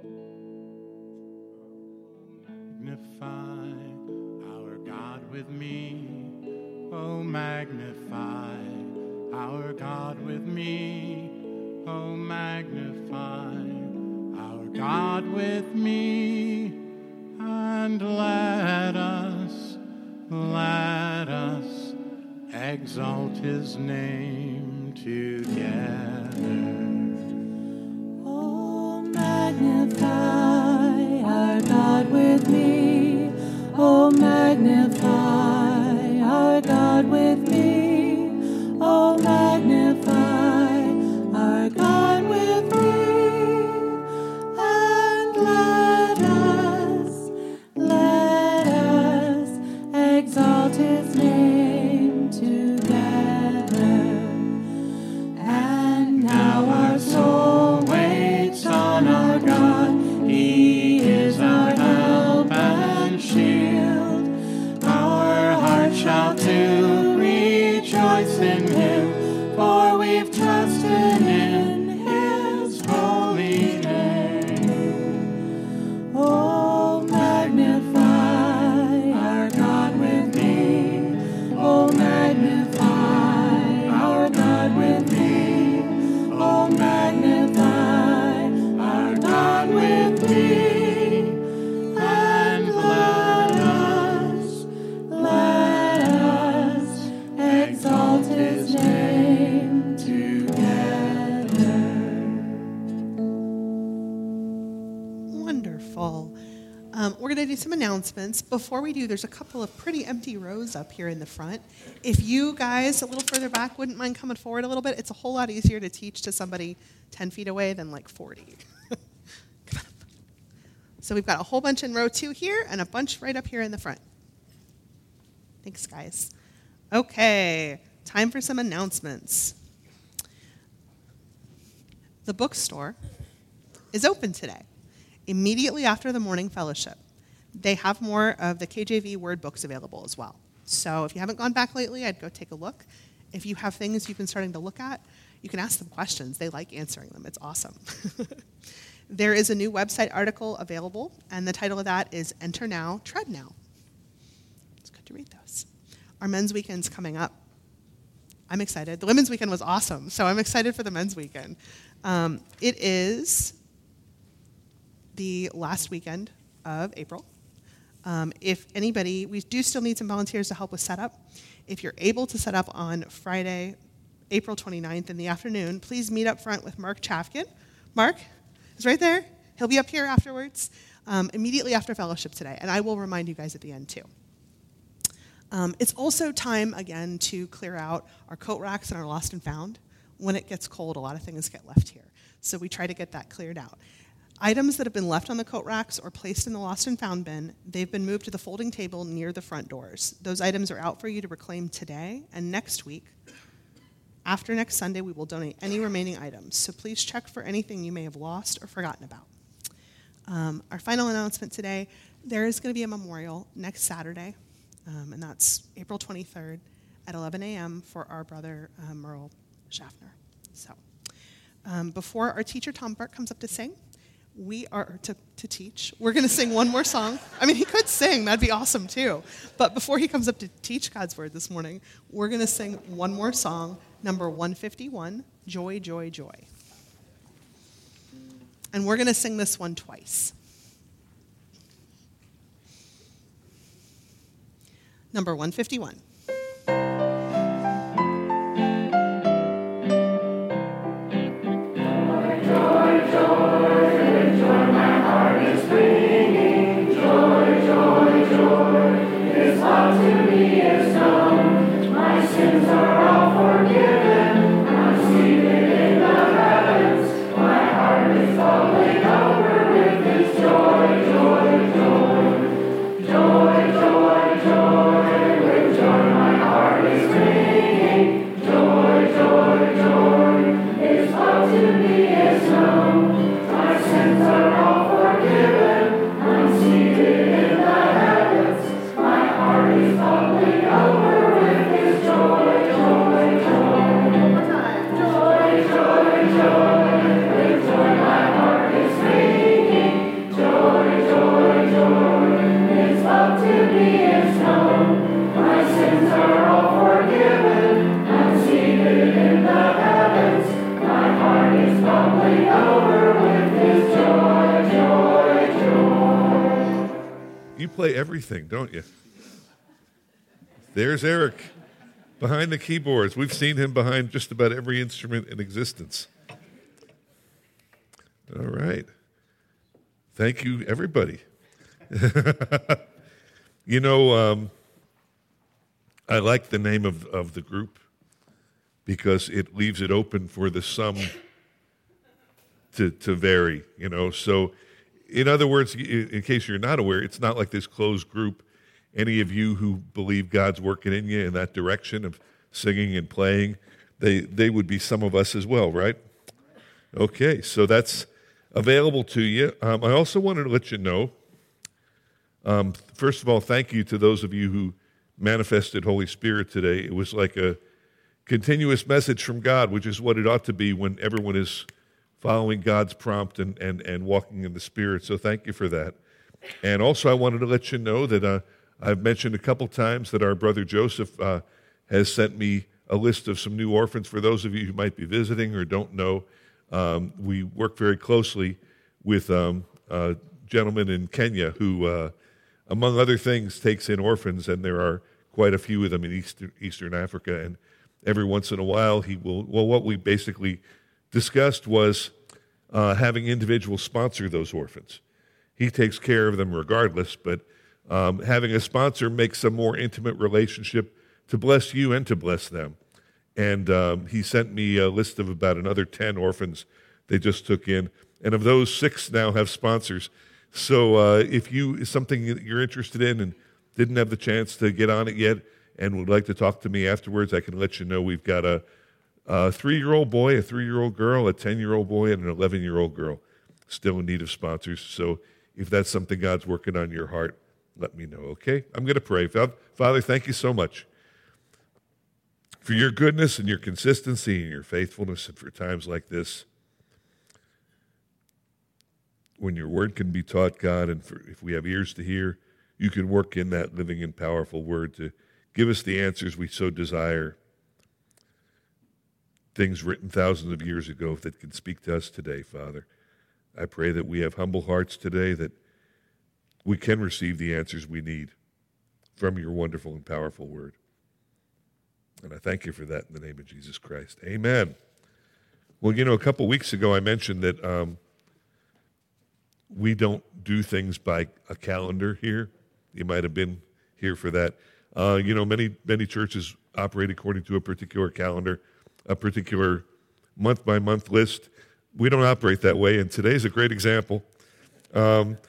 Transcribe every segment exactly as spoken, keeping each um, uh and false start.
Magnify our God with me. Oh, magnify our God with me. Oh, magnify our God with me. And let us, let us exalt his name together. Oh, magnify our God with me. Oh, magnify our God with me. Oh, magnify our God with me. And let us, let us exalt his name together. And now our soul waits on our God. He is our help and shield. Our heart shall too rejoice in him, for we've trusted in his holy name. Oh, magnify our God with me. Oh, magnify our God with me. Oh, magnify our God with me. And let us, let us exalt his name together. Wonderful. Um, we're going to do some announcements. Before we do, there's a couple of pretty empty rows up here in the front. If you guys a little further back wouldn't mind coming forward a little bit, it's a whole lot easier to teach to somebody ten feet away than like forty. Come on. So we've got a whole bunch in row two here and a bunch right up here in the front. Thanks, guys. Okay, time for some announcements. The bookstore is open today, immediately after the morning fellowship. They have more of the K J V word books available as well. So if you haven't gone back lately, I'd go take a look. If you have things you've been starting to look at, you can ask them questions. They like answering them. It's awesome. There is a new website article available, and the title of that is Enter Now, Tread Now. It's good to read those. Our men's weekend's coming up. I'm excited. The women's weekend was awesome, so I'm excited for the men's weekend. Um, it is the last weekend of April. Um, if anybody, we do still need some volunteers to help with setup. If you're able to set up on Friday, April twenty-ninth in the afternoon, please meet up front with Mark Chafkin. Mark is right there. He'll be up here afterwards, um, immediately after fellowship today, and I will remind you guys at the end too. Um, it's also time, again, to clear out our coat racks and our lost and found. When it gets cold, a lot of things get left here. So we try to get that cleared out. Items that have been left on the coat racks or placed in the lost and found bin, they've been moved to the folding table near the front doors. Those items are out for you to reclaim today and next week. After next Sunday, we will donate any remaining items. So please check for anything you may have lost or forgotten about. Um, our final announcement today, there is going to be a memorial next Saturday, um, and that's April twenty-third at eleven a.m. for our brother, uh, Merle Schaffner. So um, before our teacher, Tom Burke, comes up to sing, we are to, to teach. We're going to sing one more song. I mean, he could sing. That'd be awesome, too. But before he comes up to teach God's Word this morning, we're going to sing one more song, number one fifty-one, Joy, Joy, Joy. And we're going to sing this one twice. Number one fifty-one. Joy, joy, joy, with joy. play everything, don't you? There's Eric behind the keyboards. We've seen him behind just about every instrument in existence. All right. Thank you, everybody. You know, um, I like the name of, of the group because it leaves it open for the sum to, to vary, you know. So, in other words, in case you're not aware, it's not like this closed group. Any of you who believe God's working in you in that direction of singing and playing, they, they would be some of us as well, right? Okay, so that's available to you. Um, I also wanted to let you know, um, first of all, thank you to those of you who manifested Holy Spirit today. It was like a continuous message from God, which is what it ought to be when everyone is following God's prompt and, and, and walking in the Spirit. So thank you for that. And also I wanted to let you know that uh, I've mentioned a couple times that our brother Joseph uh, has sent me a list of some new orphans. For those of you who might be visiting or don't know, um, we work very closely with um, a gentleman in Kenya who, uh, among other things, takes in orphans, and there are quite a few of them in Eastern, Eastern Africa. And every once in a while, he will, well, what we basically discussed was uh, having individuals sponsor those orphans. He takes care of them regardless, but um, having a sponsor makes a more intimate relationship to bless you and to bless them. And um, he sent me a list of about another ten orphans they just took in. And of those, six now have sponsors. So uh, if you is something that you're interested in and didn't have the chance to get on it yet and would like to talk to me afterwards, I can let you know we've got a, a three-year-old boy, a three-year-old girl, a ten-year-old boy, and an eleven-year-old girl still in need of sponsors. So if that's something God's working on your heart, let me know, okay? I'm going to pray. Father, thank you so much for your goodness and your consistency and your faithfulness, and for times like this when your word can be taught, God, and for, if we have ears to hear, you can work in that living and powerful word to give us the answers we so desire, things written thousands of years ago that can speak to us today, Father. I pray that we have humble hearts today, that we can receive the answers we need from your wonderful and powerful word. And I thank you for that in the name of Jesus Christ. Amen. Well, you know, a couple weeks ago I mentioned that um, we don't do things by a calendar here. You might have been here for that. Uh, you know, many, many churches operate according to a particular calendar, a particular month-by-month list. We don't operate that way, and today's a great example. Um,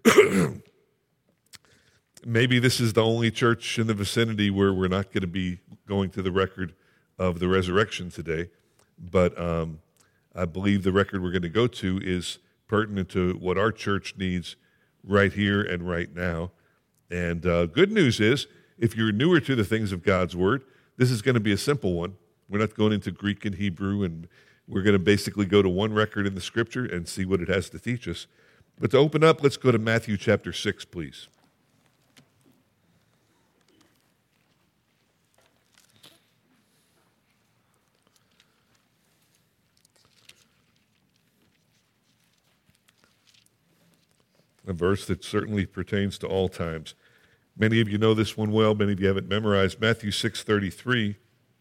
maybe this is the only church in the vicinity where we're not going to be going to the record of the resurrection today, but um, I believe the record we're going to go to is pertinent to what our church needs right here and right now. And uh, good news is, if you're newer to the things of God's Word, this is going to be a simple one. We're not going into Greek and Hebrew, and we're going to basically go to one record in the Scripture and see what it has to teach us. But to open up, let's go to Matthew chapter six, please. A verse that certainly pertains to all times. Many of you know this one well. Many of you have it memorized. Matthew six thirty-three.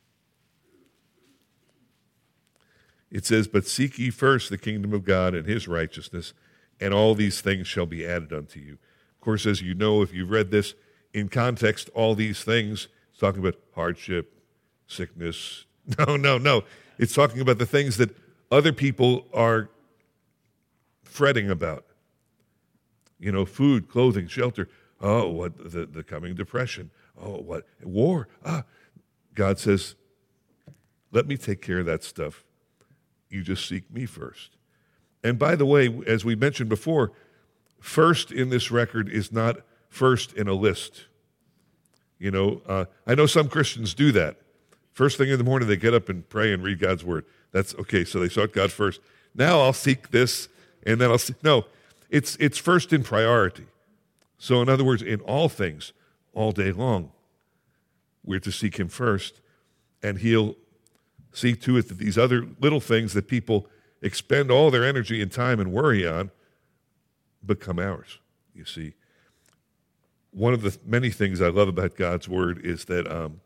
It says, "But seek ye first the kingdom of God and his righteousness, and all these things shall be added unto you." Of course, as you know, if you've read this in context, all these things, it's talking about hardship, sickness. No, no, no. It's talking about the things that other people are fretting about. You know, food, clothing, shelter. Oh, what the, the coming depression. Oh, what war. Ah, God says, let me take care of that stuff. You just seek me first. And by the way, as we mentioned before, first in this record is not first in a list. You know, uh, I know some Christians do that. First thing in the morning, they get up and pray and read God's word. That's okay, so they sought God first. Now I'll seek this, and then I'll seek. No, it's it's first in priority. So in other words, in all things, all day long, we're to seek him first, and he'll see to it that these other little things that people expend all their energy and time and worry on become ours, you see. one of the many things I love about God's Word is that um,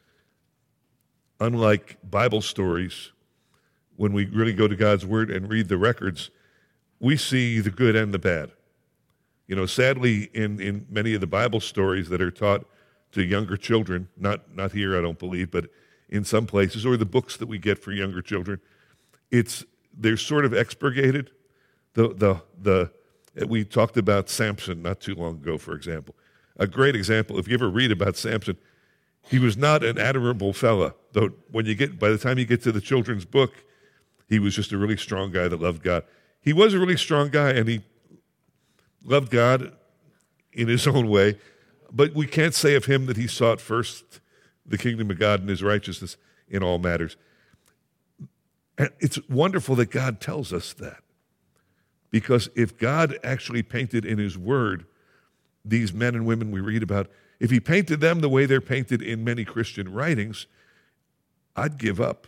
unlike Bible stories, when we really go to God's Word and read the records, we see the good and the bad. You know, sadly, in, in many of the Bible stories that are taught to younger children, not, not here, I don't believe, but in some places, or the books that we get for younger children, it's they're sort of expurgated. The the the we talked about Samson not too long ago, for example. A great example, if you ever read about Samson, he was not an admirable fella, though when you get by the time you get to the children's book, he was just a really strong guy that loved God. He was a really strong guy, and he loved God in his own way, but we can't say of him that he sought first the kingdom of God and his righteousness in all matters. And it's wonderful that God tells us that, because if God actually painted in his word these men and women we read about, if he painted them the way they're painted in many Christian writings, I'd give up.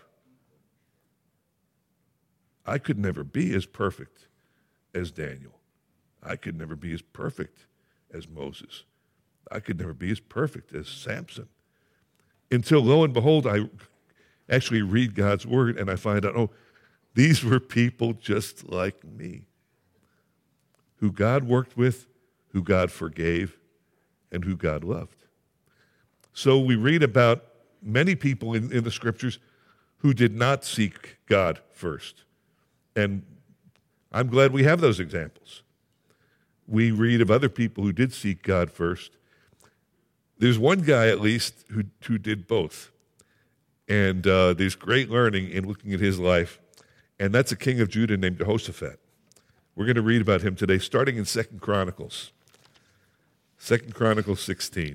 I could never be as perfect as Daniel. I could never be as perfect as Moses. I could never be as perfect as Samson. Until, lo and behold, I actually read God's word and I find out, oh, these were people just like me, who God worked with, who God forgave, and who God loved. So we read about many people in, in the scriptures who did not seek God first. And I'm glad we have those examples. We read of other people who did seek God first. There's one guy, at least, who, who did both. And uh, there's great learning in looking at his life. And that's a king of Judah named Jehoshaphat. We're going to read about him today, starting in Second Chronicles. Second Chronicles sixteen.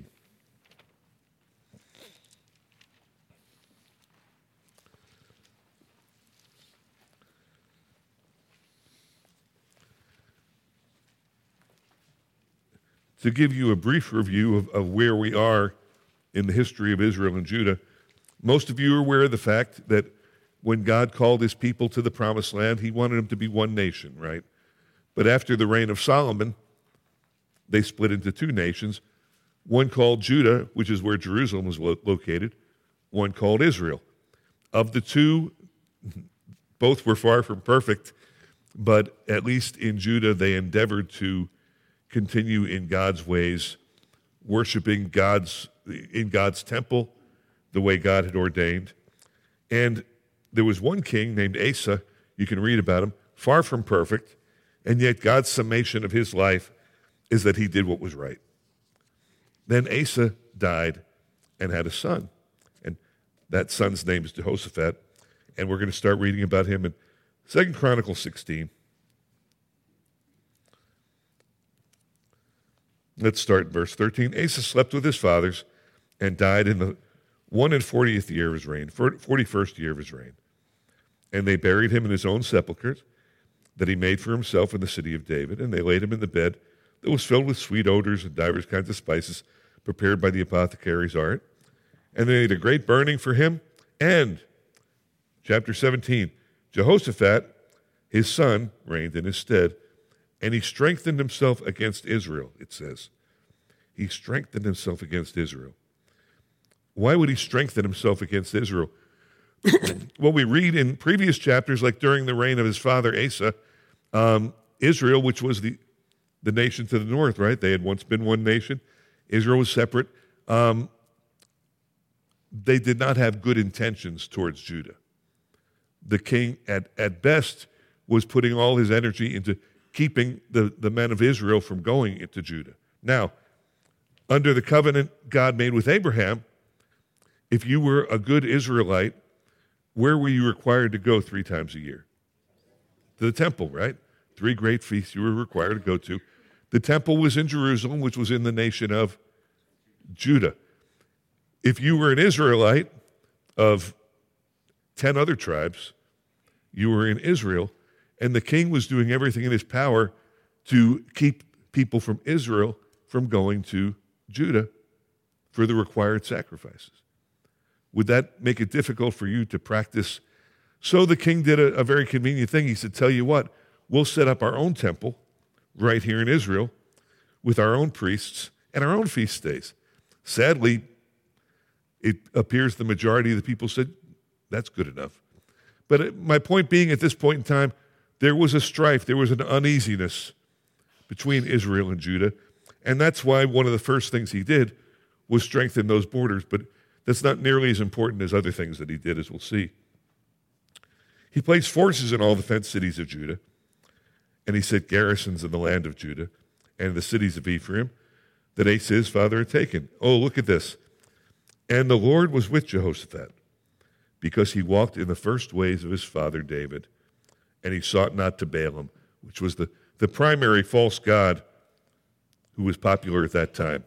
To give you a brief review of, of where we are in the history of Israel and Judah, most of you are aware of the fact that when God called his people to the promised land, he wanted them to be one nation, right? But after the reign of Solomon, they split into two nations, one called Judah, which is where Jerusalem was lo- located, one called Israel. Of the two, both were far from perfect, but at least in Judah, they endeavored to continue in God's ways, worshiping God's in God's temple the way God had ordained. And there was one king named Asa, you can read about him, far from perfect, and yet God's summation of his life is that he did what was right. Then Asa died and had a son, and that son's name is Jehoshaphat, and we're going to start reading about him in Second Chronicles sixteen. Let's start in verse thirteen. Asa slept with his fathers and died in the one and fortieth year of his reign, forty-first year of his reign. And they buried him in his own sepulchre that he made for himself in the city of David, and they laid him in the bed that was filled with sweet odors and divers kinds of spices prepared by the apothecary's art. And they made a great burning for him. And, chapter seventeen, Jehoshaphat, his son, reigned in his stead, and he strengthened himself against Israel, it says. He strengthened himself against Israel. Why would he strengthen himself against Israel? Well, we read in previous chapters, like during the reign of his father Asa, um, Israel, which was the, the nation to the north, right? They had once been one nation. Israel was separate. Um, they did not have good intentions towards Judah. The king, at, at best, was putting all his energy into keeping the, the men of Israel from going into Judah. Now, under the covenant God made with Abraham, if you were a good Israelite, where were you required to go three times a year? To the temple, right? Three great feasts you were required to go to. The temple was in Jerusalem, which was in the nation of Judah. If you were an Israelite of ten other tribes, you were in Israel, and the king was doing everything in his power to keep people from Israel from going to Judah for the required sacrifices. Would that make it difficult for you to practice? So the king did a, a very convenient thing. He said, tell you what, we'll set up our own temple right here in Israel with our own priests, and our own feast days. Sadly, it appears the majority of the people said, that's good enough. But my point being, at this point in time, there was a strife, there was an uneasiness between Israel and Judah, and that's why one of the first things he did was strengthen those borders, but that's not nearly as important as other things that he did, as we'll see. He placed forces in all the fenced cities of Judah, and he set garrisons in the land of Judah and the cities of Ephraim that Asa his father had taken. Oh, look at this. And the Lord was with Jehoshaphat, because he walked in the first ways of his father David, and he sought not to Baalim, which was the, the primary false god who was popular at that time.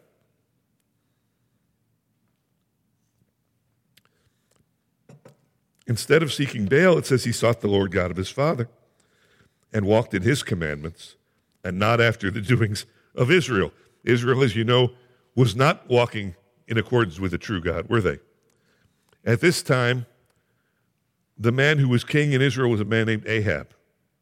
Instead of seeking Baal, it says he sought the Lord God of his father and walked in his commandments and not after the doings of Israel. Israel, as you know, was not walking in accordance with the true God, were they? At this time, the man who was king in Israel was a man named Ahab.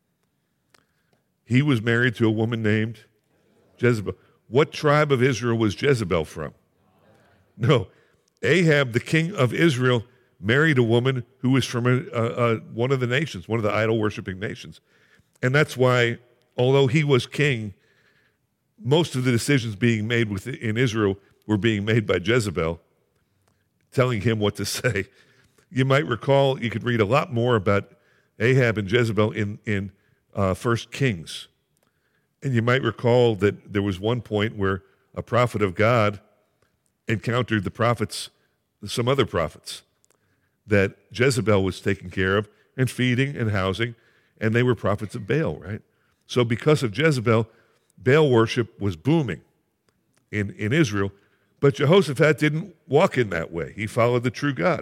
He was married to a woman named Jezebel. What tribe of Israel was Jezebel from? No. Ahab, the king of Israel, married a woman who was from a, a, a, one of the nations, one of the idol-worshiping nations. And that's why, although he was king, most of the decisions being made with, in Israel were being made by Jezebel, telling him what to say. You might recall, you could read a lot more about Ahab and Jezebel in, in uh, First Kings. And you might recall that there was one point where a prophet of God encountered the prophets, some other prophets, that Jezebel was taking care of and feeding and housing, and they were prophets of Baal, right? So because of Jezebel, Baal worship was booming in, in Israel, but Jehoshaphat didn't walk in that way. He followed the true God.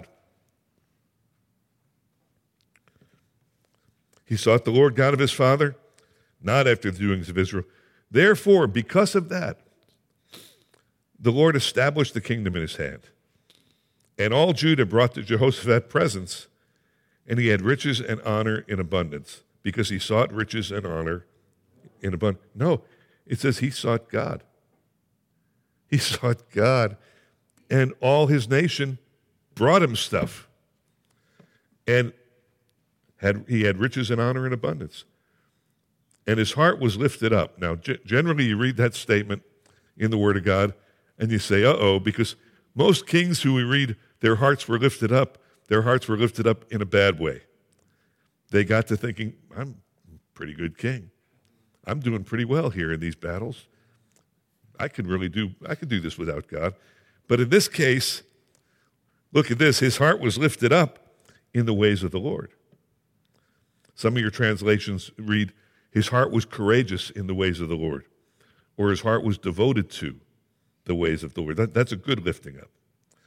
He sought the Lord God of his father, not after the doings of Israel. Therefore, because of that, the Lord established the kingdom in his hand. And all Judah brought to Jehoshaphat presents, and he had riches and honor in abundance, because he sought riches and honor in abundance. No, it says he sought God. He sought God, and all his nation brought him stuff. And had he had riches and honor in abundance. And his heart was lifted up. Now, g- generally you read that statement in the Word of God, and you say, uh-oh, because most kings who we read, their hearts were lifted up, their hearts were lifted up in a bad way. They got to thinking, I'm a pretty good king. I'm doing pretty well here in these battles. I can really do, I can do this without God. But in this case, look at this, his heart was lifted up in the ways of the Lord. Some of your translations read, his heart was courageous in the ways of the Lord, or his heart was devoted to the ways of the Lord. That, that's a good lifting up.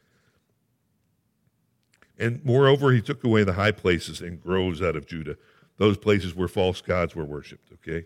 And moreover, he took away the high places and groves out of Judah, those places where false gods were worshipped, okay?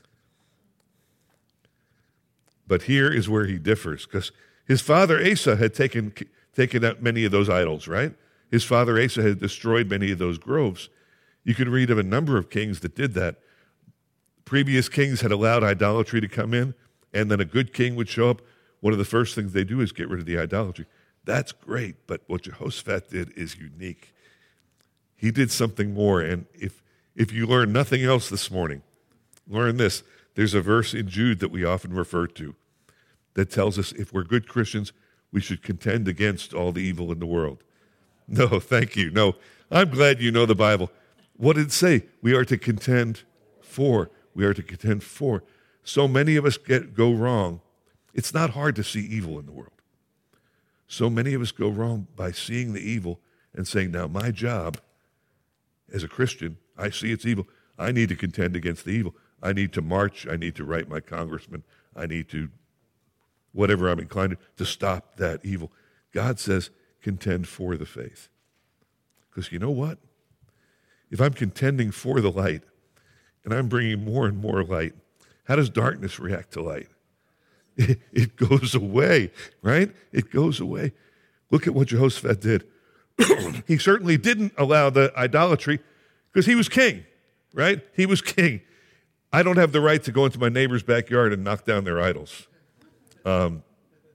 But here is where he differs, because his father Asa had taken, taken out many of those idols, right? His father Asa had destroyed many of those groves. You can read of a number of kings that did that. Previous kings had allowed idolatry to come in, and then a good king would show up. One of the first things they do is get rid of the idolatry. That's great, but what Jehoshaphat did is unique. He did something more, and if if you learn nothing else this morning, learn this. There's a verse in Jude that we often refer to that tells us if we're good Christians, we should contend against all the evil in the world. No, thank you. No, I'm glad you know the Bible. What did it say? We are to contend for. We are to contend for. So many of us get go wrong. It's not hard to see evil in the world. So many of us go wrong by seeing the evil and saying, now my job as a Christian, I see it's evil. I need to contend against the evil. I need to march. I need to write my congressman. I need to, whatever I'm inclined to, to stop that evil. God says, contend for the faith. Because you know what? If I'm contending for the light and I'm bringing more and more light, how does darkness react to light? It, it goes away, right? It goes away. Look at what Jehoshaphat did. He certainly didn't allow the idolatry because he was king, right? He was king. I don't have the right to go into my neighbor's backyard and knock down their idols. Um,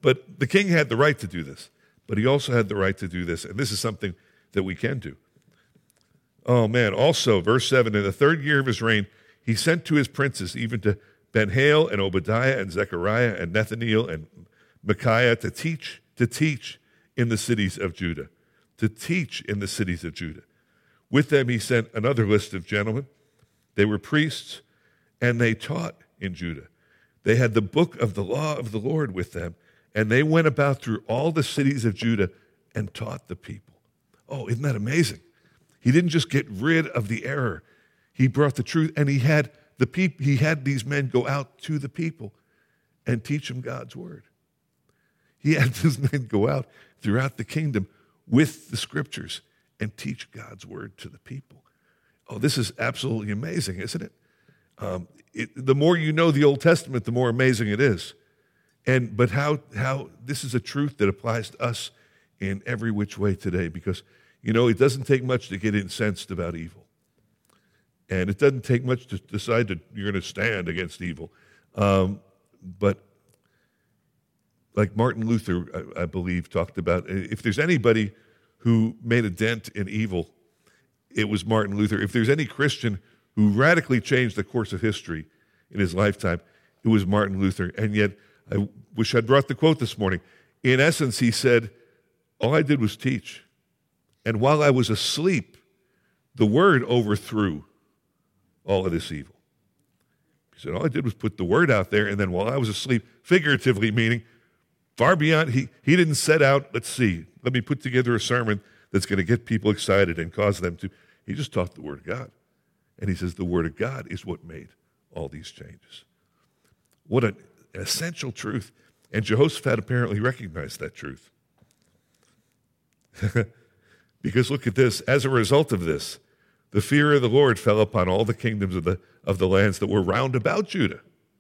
but the king had the right to do this, but he also had the right to do this, and this is something that we can do. Oh, man. Also, verse seven, in the third year of his reign, he sent to his princes, even to Ben-Hail and Obadiah and Zechariah and Nethaneel and Micaiah, to teach, to teach in the cities of Judah, to teach in the cities of Judah. With them he sent another list of gentlemen. They were priests, and they taught in Judah. They had the book of the law of the Lord with them, and they went about through all the cities of Judah and taught the people. Oh, isn't that amazing? He didn't just get rid of the error. He brought the truth, and he had the peop- he had these men go out to the people and teach them God's word. He had these men go out throughout the kingdom with the scriptures and teach God's word to the people. Oh, this is absolutely amazing, isn't it? Um, it the more you know the Old Testament, the more amazing it is. And but how how this is a truth that applies to us in every which way today, because you know it doesn't take much to get incensed about evil, and it doesn't take much to decide that you're going to stand against evil. Um, but like Martin Luther, I, I believe, talked about, if there's anybody who made a dent in evil, it was Martin Luther. If there's any Christian who radically changed the course of history in his lifetime, it was Martin Luther. And yet, I wish I'd brought the quote this morning. In essence, he said, all I did was teach. And while I was asleep, the word overthrew all of this evil. He said, all I did was put the word out there, and then while I was asleep, figuratively meaning, far beyond, he, he didn't set out, let's see, let me put together a sermon that's going to get people excited and cause them to, he just taught the word of God. And he says the word of God is what made all these changes. What an essential truth. And Jehoshaphat apparently recognized that truth. Because look at this, as a result of this, the fear of the Lord fell upon all the kingdoms of the, of the lands that were round about Judah.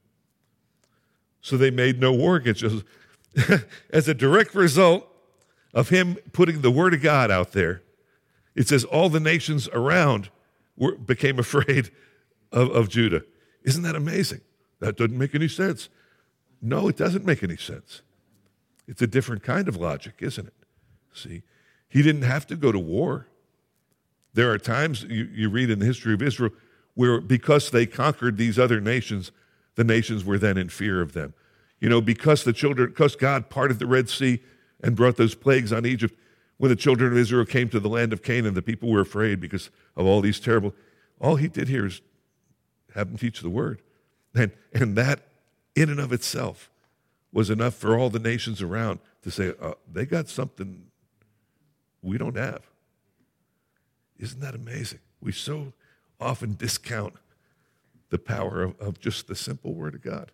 So they made no war against Jehoshaphat. As a direct result of him putting the word of God out there, it says all the nations around were, became afraid of, of Judah. Isn't that amazing? That doesn't make any sense. No, it doesn't make any sense. It's a different kind of logic, isn't it? See, he didn't have to go to war. There are times you, you read in the history of Israel where because they conquered these other nations, the nations were then in fear of them. You know, because the children, because God parted the Red Sea and brought those plagues on Egypt, when the children of Israel came to the land of Canaan, the people were afraid because of all these terrible, all he did here is have them teach the word. And, and that in and of itself was enough for all the nations around to say, uh, they got something we don't have. Isn't that amazing? We so often discount the power of, of just the simple word of God.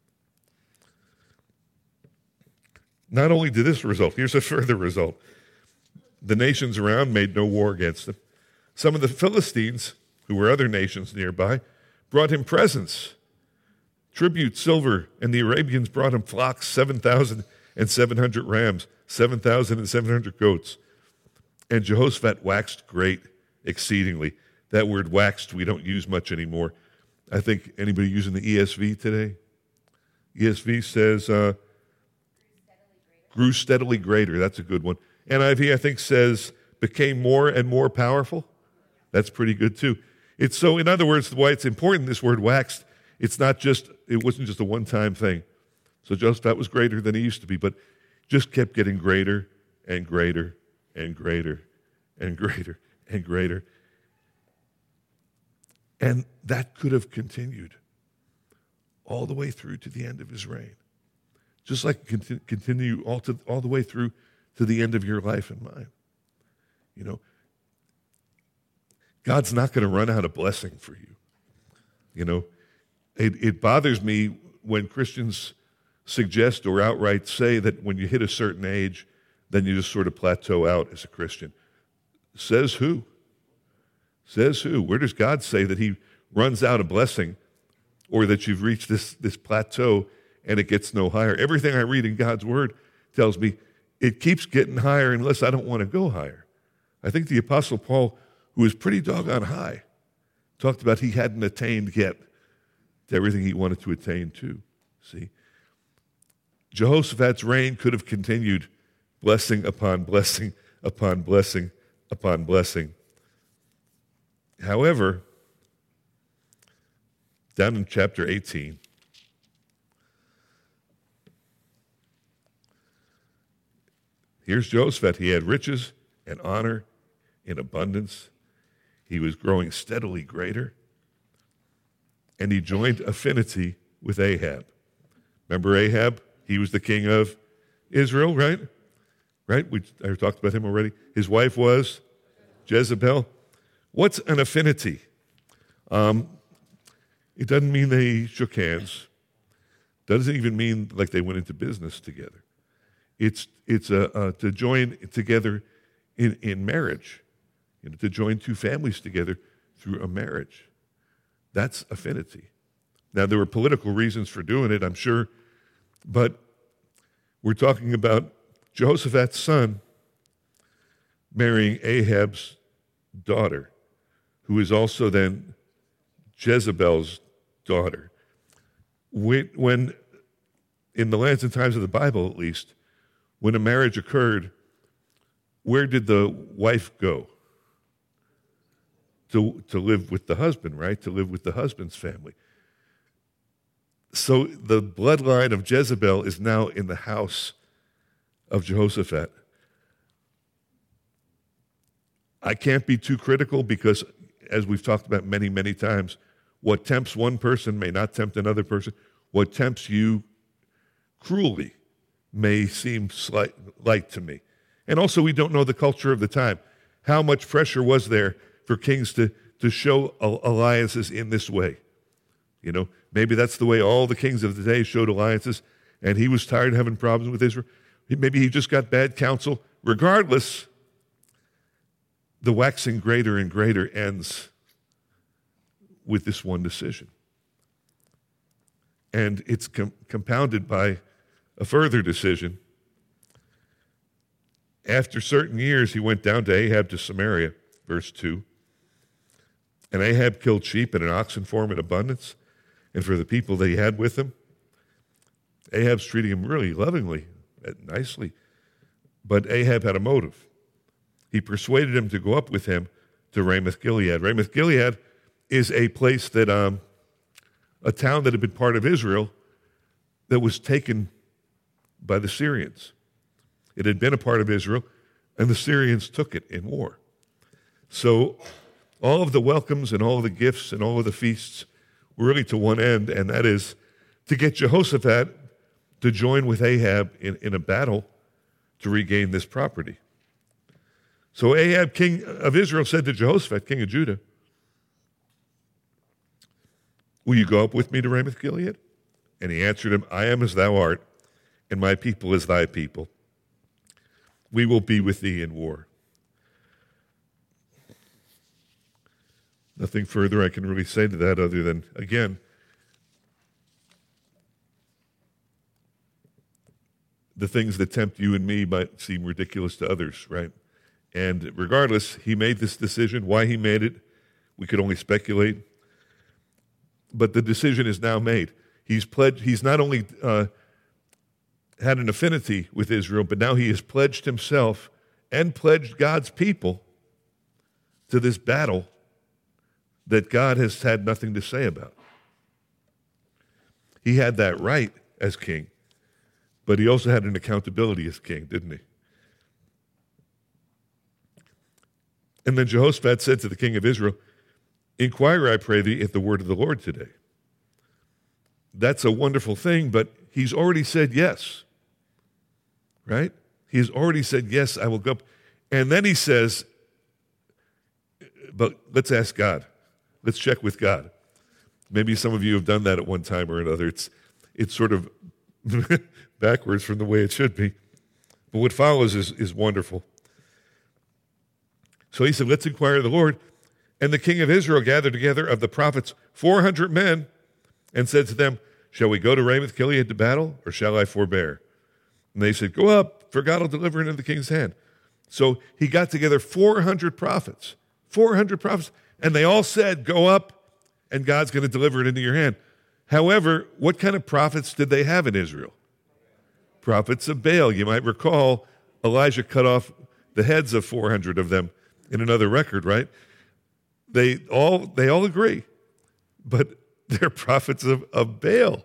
Not only did this result, here's a further result. The nations around made no war against them. Some of the Philistines, who were other nations nearby, brought him presents, tribute, silver, and the Arabians brought him flocks, seven thousand seven hundred rams, seven thousand seven hundred goats. And Jehoshaphat waxed great exceedingly. That word waxed we don't use much anymore. I think anybody using the E S V today? E S V says, uh, grew steadily greater. That's a good one. N I V, I think, says, became more and more powerful. That's pretty good, too. It's so, in other words, why it's important, this word waxed, it's not just, it wasn't just a one-time thing. So Jehoshaphat was greater than he used to be, but just kept getting greater and greater and greater and greater and greater. And that could have continued all the way through to the end of his reign. Just like conti- continue all, to, all the way through to the end of your life and mine. You know, God's not going to run out of blessing for you. You know, it, it bothers me when Christians suggest or outright say that when you hit a certain age, then you just sort of plateau out as a Christian. Says who? Says who? Where does God say that he runs out of blessing or that you've reached this, this plateau and it gets no higher? Everything I read in God's word tells me it keeps getting higher unless I don't want to go higher. I think the Apostle Paul, who was pretty doggone high, talked about he hadn't attained yet to everything he wanted to attain to. See? Jehoshaphat's reign could have continued blessing upon blessing upon blessing upon blessing. However, down in chapter eighteen, here's Jehoshaphat. He had riches and honor in abundance. He was growing steadily greater. And he joined affinity with Ahab. Remember Ahab? He was the king of Israel, right? Right? We, I talked about him already. His wife was Jezebel. What's an affinity? Um, it doesn't mean they shook hands. Doesn't even mean like they went into business together. It's it's a, a to join together in, in marriage, you know, to join two families together through a marriage. That's affinity. Now, there were political reasons for doing it, I'm sure, but we're talking about Jehoshaphat's son marrying Ahab's daughter, who is also then Jezebel's daughter. When, when in the lands and times of the Bible, at least, when a marriage occurred, where did the wife go? To, to live with the husband, right? To live with the husband's family. So the bloodline of Jezebel is now in the house of Jehoshaphat. I can't be too critical because, as we've talked about many, many times, what tempts one person may not tempt another person. What tempts you cruelly may seem slight, light to me. And also, we don't know the culture of the time. How much pressure was there for kings to, to show alliances in this way? You know, maybe that's the way all the kings of the day showed alliances, and he was tired of having problems with Israel. Maybe he just got bad counsel. Regardless, the waxing greater and greater ends with this one decision. And it's com- compounded by a further decision. After certain years, he went down to Ahab to Samaria, verse two. And Ahab killed sheep and an oxen for him in abundance, and for the people that he had with him. Ahab's treating him really lovingly, nicely. But Ahab had a motive. He persuaded him to go up with him to Ramoth Gilead. Ramoth Gilead is a place that, um, a town that had been part of Israel that was taken by the Syrians. It had been a part of Israel, and the Syrians took it in war. So all of the welcomes and all of the gifts and all of the feasts were really to one end, and that is to get Jehoshaphat to join with Ahab in, in a battle to regain this property. So Ahab, king of Israel, said to Jehoshaphat, king of Judah, "Will you go up with me to Ramoth Gilead?" And he answered him, "I am as thou art, and my people as thy people. We will be with thee in war." Nothing further I can really say to that other than, again, the things that tempt you and me might seem ridiculous to others, right? And regardless, he made this decision. Why he made it, we could only speculate. But the decision is now made. He's pledged. He's not only uh, had an affinity with Israel, but now he has pledged himself and pledged God's people to this battle that God has had nothing to say about. He had that right as king, but he also had an accountability as king, didn't he? And then Jehoshaphat said to the king of Israel, "Inquire, I pray thee, at the word of the Lord today." That's a wonderful thing, but he's already said yes, right? He has already said, yes, I will go up. And then he says, but let's ask God. Let's check with God. Maybe some of you have done that at one time or another. It's, it's sort of backwards from the way it should be. But what follows is, is wonderful. So he said, let's inquire of the Lord. And the king of Israel gathered together of the prophets four hundred men and said to them, "Shall we go to Ramoth Gilead to battle, or shall I forbear?" And they said, "Go up, for God will deliver it into the king's hand." So he got together four hundred prophets, four hundred prophets, and they all said, "Go up, and God's going to deliver it into your hand." However, what kind of prophets did they have in Israel? prophets of Baal. You might recall Elijah cut off the heads of four hundred of them in another record, right? They all they all agree, but they're prophets of, of Baal.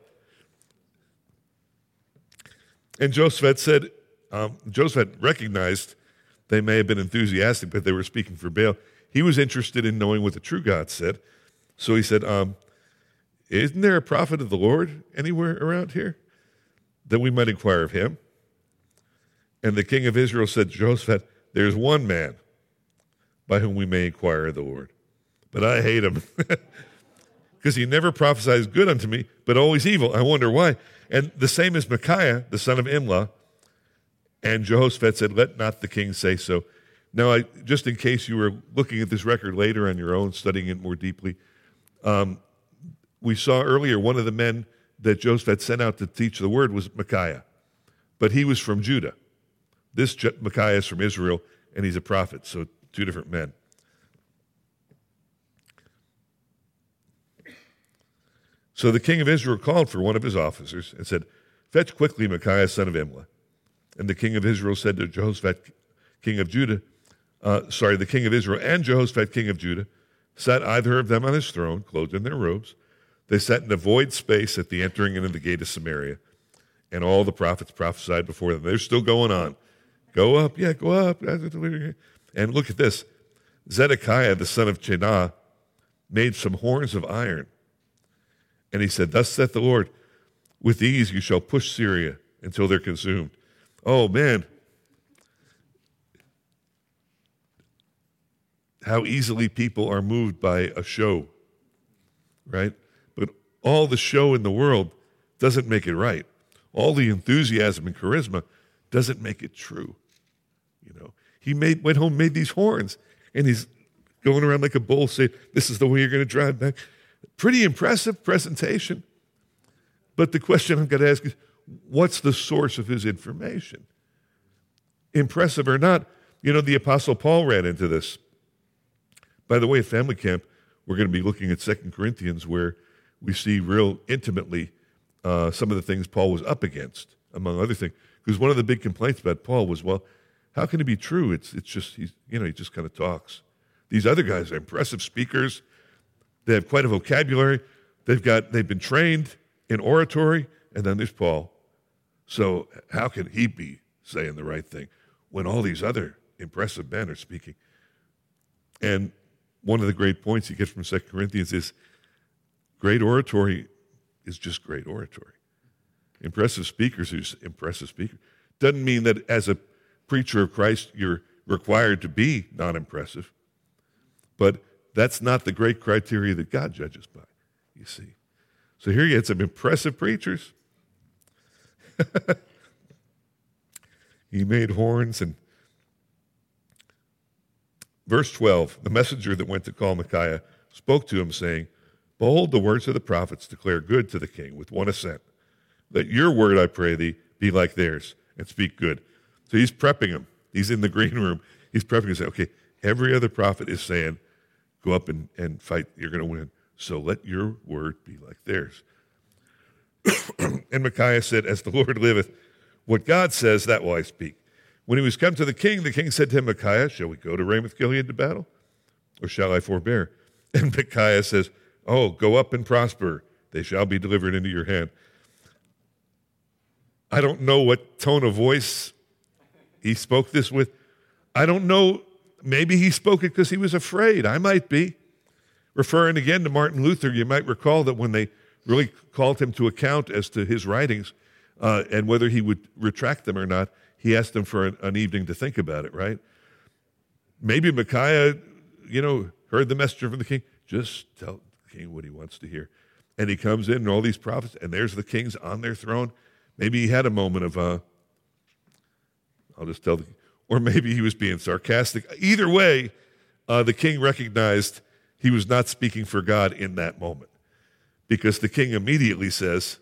And Josephat said, um, Josephat recognized they may have been enthusiastic, but they were speaking for Baal. He was interested in knowing what the true God said. So he said, um, isn't there a prophet of the Lord anywhere around here that we might inquire of him? And the king of Israel said to Josephat, there's one man by whom we may inquire of the Lord, but I hate him because he never prophesies good unto me, but always evil. I wonder why. And the same as Micaiah, the son of Imlah. And Jehoshaphat said, let not the king say so. Now, I, just in case you were looking at this record later on your own, studying it more deeply, um, we saw earlier one of the men that Jehoshaphat sent out to teach the word was Micaiah, but he was from Judah. This Je- Micaiah is from Israel, and he's a prophet, so two different men. So the king of Israel called for one of his officers and said, fetch quickly Micaiah, son of Imlah. And the king of Israel said to Jehoshaphat, king of Judah, uh, sorry, the king of Israel and Jehoshaphat, king of Judah, sat either of them on his throne, clothed in their robes. They sat in a void space at the entering into the gate of Samaria, and all the prophets prophesied before them. They're still going on. Go up, yeah, go up. And look at this. Zedekiah, the son of Chenaanah, made some horns of iron. And he said, thus saith the Lord, with these you shall push Syria until they're consumed. Oh, man. How easily people are moved by a show, right? But all the show in the world doesn't make it right. All the enthusiasm and charisma doesn't make it true. You know, he made went home, made these horns, and he's going around like a bull saying, this is the way you're going to drive back. Pretty impressive presentation. But the question I'm going to ask is, what's the source of his information? Impressive or not, you know, the Apostle Paul ran into this. By the way, at Family Camp, we're going to be looking at Second Corinthians, where we see real intimately uh, some of the things Paul was up against, among other things. Because one of the big complaints about Paul was, well, how can it be true? It's it's just, he's, you know, he just kind of talks. These other guys are impressive speakers. They have quite a vocabulary. They've got, they've been trained in oratory, and then there's Paul. So how can he be saying the right thing when all these other impressive men are speaking? And one of the great points you get from Second Corinthians is great oratory is just great oratory. Impressive speakers are just impressive speakers. Doesn't mean that as a preacher of Christ you're required to be non-impressive, but that's not the great criteria that God judges by, you see. So here you had some impressive preachers. He made horns. And verse twelve, the messenger that went to call Micaiah spoke to him, saying, behold, the words of the prophets declare good to the king with one assent. Let your word, I pray thee, be like theirs, and speak good. So he's prepping him. He's in the green room. He's prepping him, saying, okay, every other prophet is saying, go up and, and fight, you're going to win. So let your word be like theirs. And Micaiah said, as the Lord liveth, what God says, that will I speak. When he was come to the king, the king said to him, Micaiah, shall we go to Ramoth-Gilead to battle? Or shall I forbear? And Micaiah says, oh, go up and prosper. They shall be delivered into your hand. I don't know what tone of voice he spoke this with. I don't know. Maybe he spoke it because he was afraid. I might be. Referring again to Martin Luther, you might recall that when they really called him to account as to his writings uh, and whether he would retract them or not, he asked them for an, an evening to think about it, right? Maybe Micaiah, you know, heard the messenger from the king. Just tell the king what he wants to hear. And he comes in and all these prophets, and there's the kings on their throne. Maybe he had a moment of, uh, I'll just tell the or maybe he was being sarcastic. Either way, uh, the king recognized he was not speaking for God in that moment, because the king immediately says,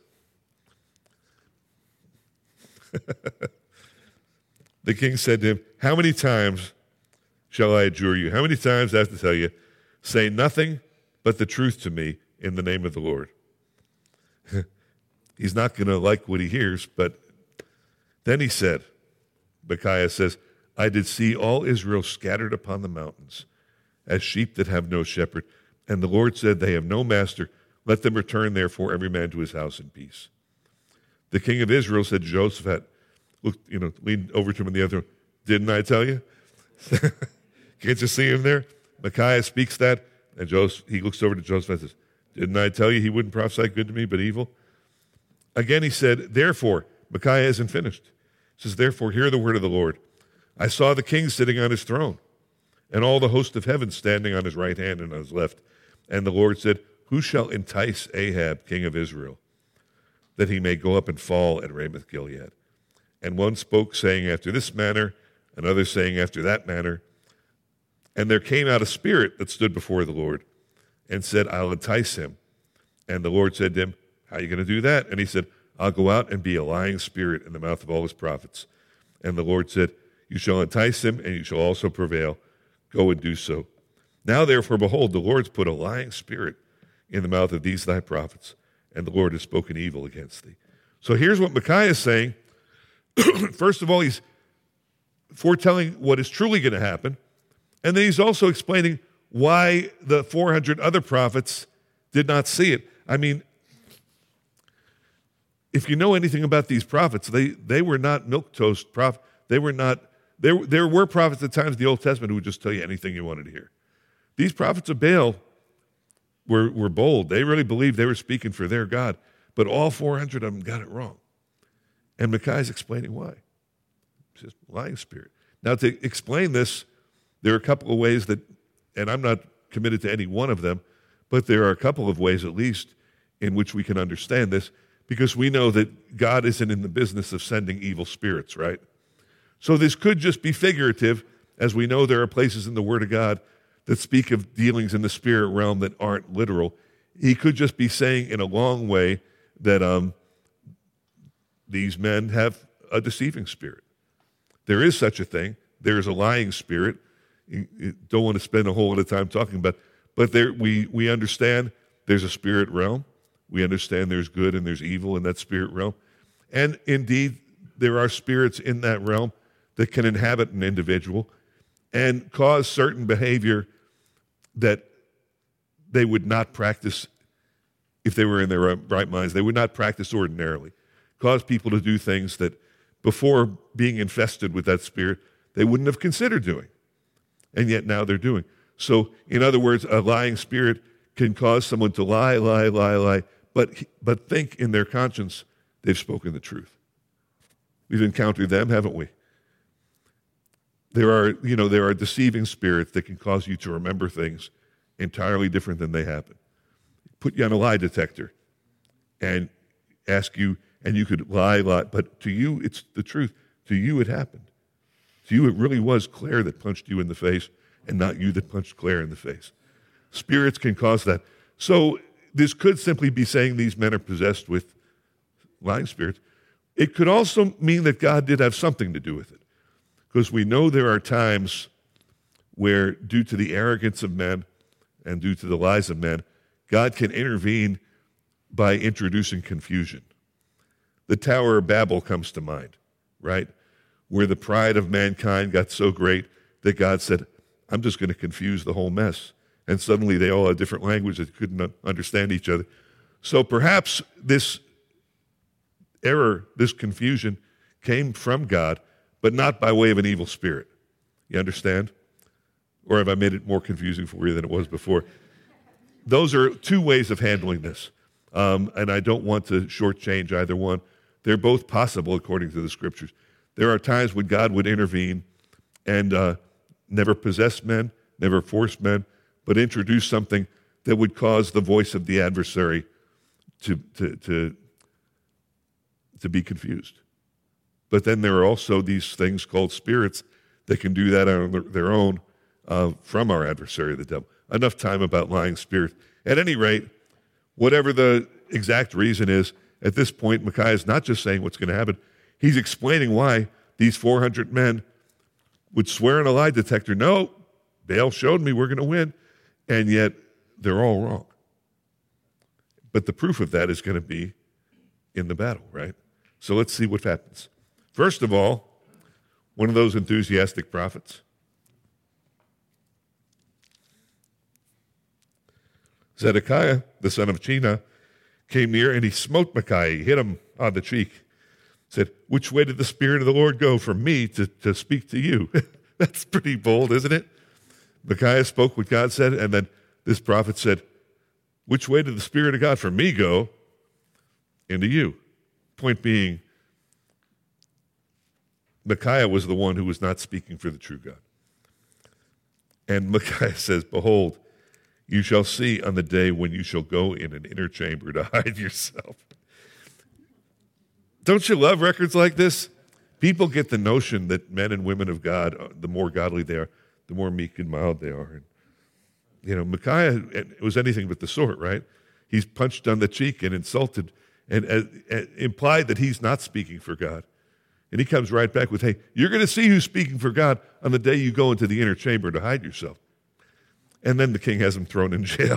the king said to him, how many times shall I adjure you? How many times do I have to tell you, say nothing but the truth to me in the name of the Lord? He's not going to like what he hears, but Then he said, Micaiah says, I did see all Israel scattered upon the mountains, as sheep that have no shepherd. And the Lord said, they have no master. Let them return, therefore, every man to his house in peace. The king of Israel said to Jehoshaphat, looked, you know, leaned over to him in the other room, didn't I tell you? Can't you see him there? Micaiah speaks that, and Joseph, he looks over to Joseph and says, didn't I tell you he wouldn't prophesy good to me, but evil? Again he said, therefore, Micaiah isn't finished. He says, therefore, hear the word of the Lord. I saw the king sitting on his throne, and all the host of heaven standing on his right hand and on his left. And the Lord said, who shall entice Ahab, king of Israel, that he may go up and fall at Ramoth Gilead? And one spoke, saying after this manner, another saying after that manner. And there came out a spirit that stood before the Lord and said, I'll entice him. And the Lord said to him, how are you going to do that? And he said, I'll go out and be a lying spirit in the mouth of all his prophets. And the Lord said, you shall entice him, and you shall also prevail. Go and do so. Now therefore, behold, the Lord's put a lying spirit in the mouth of these thy prophets, and the Lord has spoken evil against thee. So here's what Micaiah is saying. First of all, he's foretelling what is truly going to happen, and then he's also explaining why the four hundred other prophets did not see it. I mean, if you know anything about these prophets, they, they were not milquetoast prophets. They were not, there, there were prophets at times in the Old Testament who would just tell you anything you wanted to hear. These prophets of Baal were, were bold. They really believed they were speaking for their God, but all four hundred of them got it wrong. And Micaiah's explaining why. It's just lying spirit. Now, to explain this, there are a couple of ways that, and I'm not committed to any one of them, but there are a couple of ways at least in which we can understand this, because we know that God isn't in the business of sending evil spirits, right? So this could just be figurative, as we know there are places in the Word of God that speak of dealings in the spirit realm that aren't literal. He could just be saying in a long way that um, these men have a deceiving spirit. There is such a thing. There is a lying spirit. You, you don't want to spend a whole lot of time talking about, but there we we understand there's a spirit realm. We understand there's good and there's evil in that spirit realm. And indeed, there are spirits in that realm that can inhabit an individual and cause certain behavior that they would not practice if they were in their right minds. They would not practice ordinarily. Cause people to do things that before being infested with that spirit, they wouldn't have considered doing. And yet now they're doing. So, in other words, a lying spirit can cause someone to lie, lie, lie, lie, but, but think in their conscience they've spoken the truth. We've encountered them, haven't we? There are, you know, there are deceiving spirits that can cause you to remember things entirely different than they happen. Put you on a lie detector and ask you, and you could lie, lie, but to you, it's the truth. To you, it happened. To you, it really was Claire that punched you in the face and not you that punched Claire in the face. Spirits can cause that. So this could simply be saying these men are possessed with lying spirits. It could also mean that God did have something to do with it, because we know there are times where, due to the arrogance of men and due to the lies of men, God can intervene by introducing confusion. The Tower of Babel comes to mind, right? Where the pride of mankind got so great that God said, I'm just going to confuse the whole mess. And suddenly they all had different language that couldn't understand each other. So perhaps this error, this confusion, came from God, but not by way of an evil spirit. You understand? Or have I made it more confusing for you than it was before? Those are two ways of handling this. Um, and I don't want to shortchange either one. They're both possible according to the Scriptures. There are times when God would intervene and uh, never possess men, never force men, but introduce something that would cause the voice of the adversary to, to, to, to be confused. But then there are also these things called spirits that can do that on their own uh, from our adversary, the devil. Enough time about lying spirits. At any rate, whatever the exact reason is, at this point, Micaiah is not just saying what's going to happen. He's explaining why these four hundred men would swear in a lie detector, no, Baal showed me we're going to win, and yet they're all wrong. But the proof of that is going to be in the battle, right? So let's see what happens. First of all, one of those enthusiastic prophets. Zedekiah, the son of Chenaanah, came near and he smote Micaiah. He hit him on the cheek. Said, which way did the Spirit of the Lord go from me to, to speak to you? That's pretty bold, isn't it? Micaiah spoke what God said, and then this prophet said, which way did the Spirit of God from me go into you? Point being, Micaiah was the one who was not speaking for the true God. And Micaiah says, behold, you shall see on the day when you shall go in an inner chamber to hide yourself. Don't you love records like this? People get the notion that men and women of God, the more godly they are, the more meek and mild they are. And, you know, Micaiah was anything but the sort, right? He's punched on the cheek and insulted and uh, uh, implied that he's not speaking for God. And he comes right back with, hey, you're going to see who's speaking for God on the day you go into the inner chamber to hide yourself. And then the king has him thrown in jail.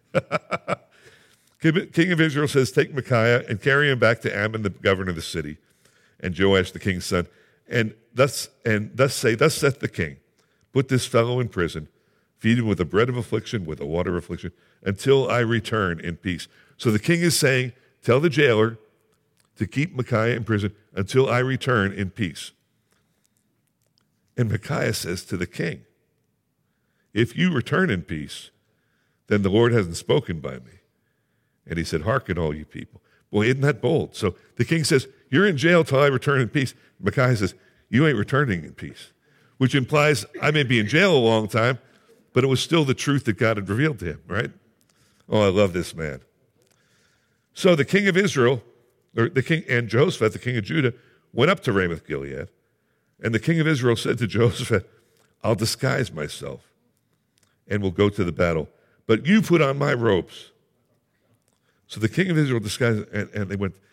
King of Israel says, take Micaiah and carry him back to Ammon, the governor of the city, and Joash, the king's son, and thus and thus say, thus saith the king, put this fellow in prison, feed him with the bread of affliction, with the water of affliction, until I return in peace. So the king is saying, tell the jailer to keep Micaiah in prison until I return in peace. And Micaiah says to the king, if you return in peace, then the Lord hasn't spoken by me. And he said, hearken, all you people. Boy, isn't that bold? So the king says, you're in jail till I return in peace. Micaiah says, you ain't returning in peace, which implies I may be in jail a long time, but it was still the truth that God had revealed to him, right? Oh, I love this man. So the king of Israel, or the king, and Jehoshaphat, the king of Judah, went up to Ramoth Gilead. And the king of Israel said to Jehoshaphat, I'll disguise myself and will go to the battle, but you put on my robes. So the king of Israel disguised, and, and they went.